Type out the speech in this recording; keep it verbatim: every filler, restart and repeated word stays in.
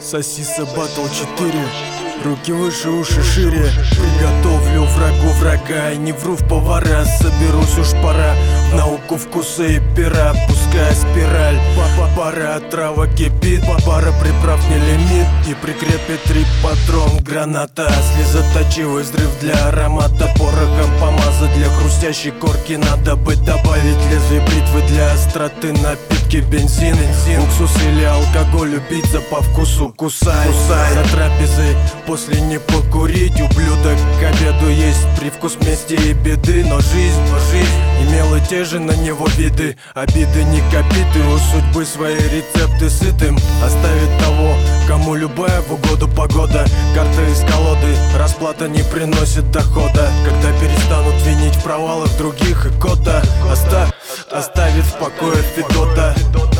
Сосиса Батл четыре. Руки выше, уши шире. Приготовлю врагу врага. И не вру в повара. Соберусь, уж пора в науку вкуса и пера. Пускай спираль, папа, пара, трава кипит. Пара приправ не лимит. И прикрепит три патрон, граната. Слезоточивый взрыв для аромата. Порохом помазать для хрустящей корки. Надо бы добавить лезвие бритвы для остроты. Напитки, бензин, бензин, уксус или алкоголь. Убийца по вкусу, кусай, кусай. За трапезой после не покурить. Ублюдок к обеду есть привкус мести и беды. Но жизнь, но жизнь имела те же на него виды. Обиды не копиты, у судьбы свои рецепты сытым оставит того, кому любая в угоду погода. Карта из колоды, расплата не приносит дохода. Когда перестанут винить в провалах других и кота, оста оставит в покое Федота.